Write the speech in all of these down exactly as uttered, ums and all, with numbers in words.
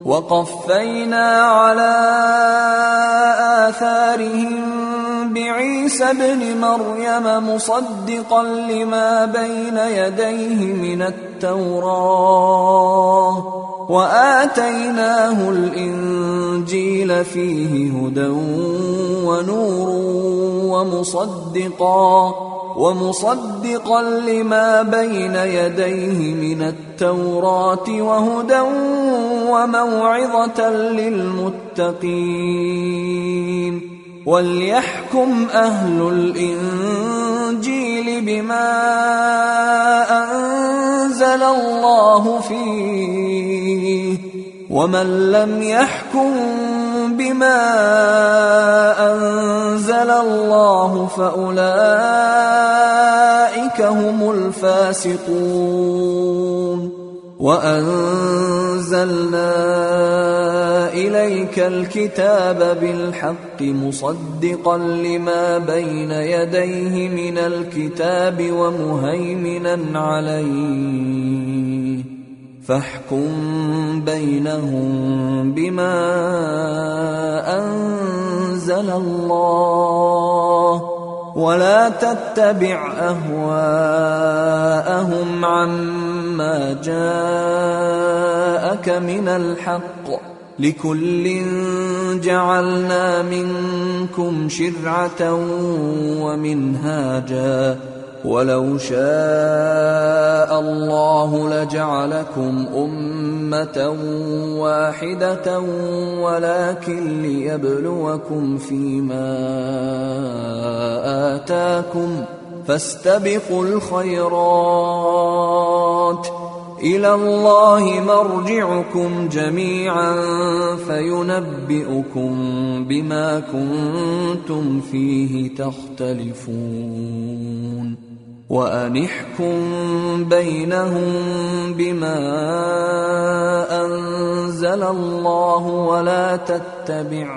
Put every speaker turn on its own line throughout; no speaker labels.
وقفينا على آثارهم بعيسى ابن مريم مصدقا لما بين يديه من التوراة وآتيناه الإنجيل فيه هدى ونور ومصدقا ومصدقا لما بين يديه من التوراة وهدى وموعظة للمتقين. وليحكم أهل الإنجيل بما أنزل الله فيه، ومن لم يحكم بما أنزل الله فأولئك هم الفاسقون. وأنزلنا إليك الكتاب بالحق مصدقا لما بين يديه من الكتاب ومهيمنا عليه، فاحكم بينهم بما أنزل الله ولا تتبع أهواءهم عما جاءك من الحق، لكل جعلنا منكم شرعة ومنهاجا، ولو شاء الله لجعلكم أمة واحدة ولكن ليبلوكم فيما آتاكم، فاستبقوا الخيرات، إلى الله مرجعكم جميعا فينبئكم بما كنتم فيه تختلفون. وأنحكم بينهم بما أنزل الله ولا تتبع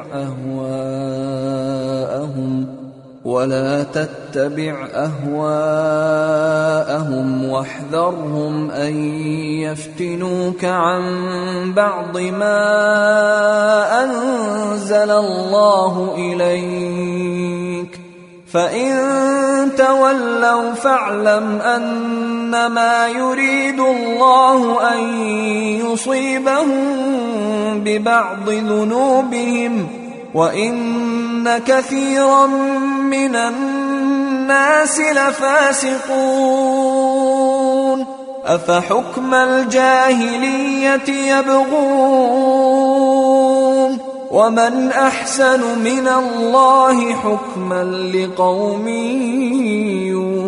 أهواءهم ولا تتبع أهواءهم واحذرهم أن يفتنوك عن بعض ما أنزل الله إليك، فإن تولوا فاعلم أنما يريد الله أن يصيبهم ببعض ذنوبهم، وإن كثيرا من الناس لفاسقون. أفحكم الجاهلية يبغون ومن أحسن من الله حكما لقوم يوقنون.